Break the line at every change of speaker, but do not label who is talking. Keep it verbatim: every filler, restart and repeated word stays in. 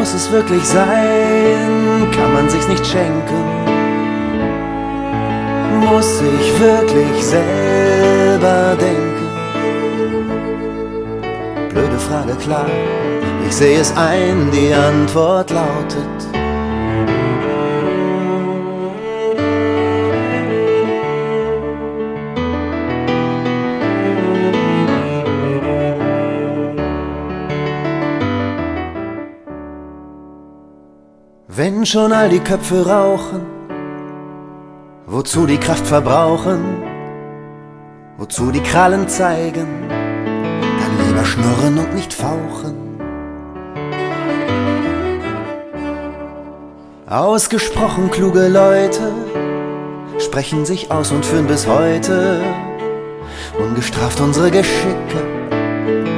Muss es wirklich sein? Kann man sich's nicht schenken? Muss ich wirklich selber denken? Blöde Frage, klar, ich sehe es ein, die Antwort lautet: wenn schon all die Köpfe rauchen, wozu die Kraft verbrauchen, wozu die Krallen zeigen, dann lieber schnurren und nicht fauchen. Ausgesprochen kluge Leute sprechen sich aus und führen bis heute ungestraft unsere Geschicke